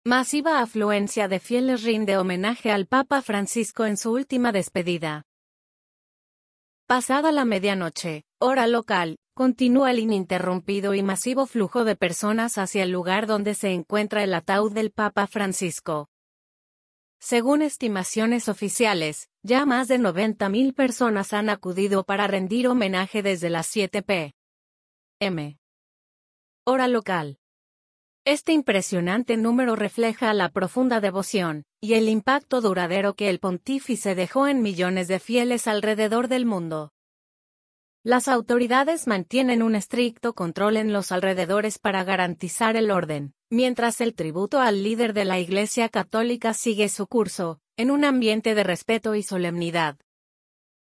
Masiva afluencia de fieles rinde homenaje al Papa Francisco en su última despedida. Pasada la medianoche, hora local, continúa el ininterrumpido y masivo flujo de personas hacia el lugar donde se encuentra el ataúd del Papa Francisco. Según estimaciones oficiales, ya más de 90.000 personas han acudido para rendir homenaje desde las 7 p.m. hora local. Este impresionante número refleja la profunda devoción y el impacto duradero que el pontífice dejó en millones de fieles alrededor del mundo. Las autoridades mantienen un estricto control en los alrededores para garantizar el orden, mientras el tributo al líder de la Iglesia Católica sigue su curso, en un ambiente de respeto y solemnidad.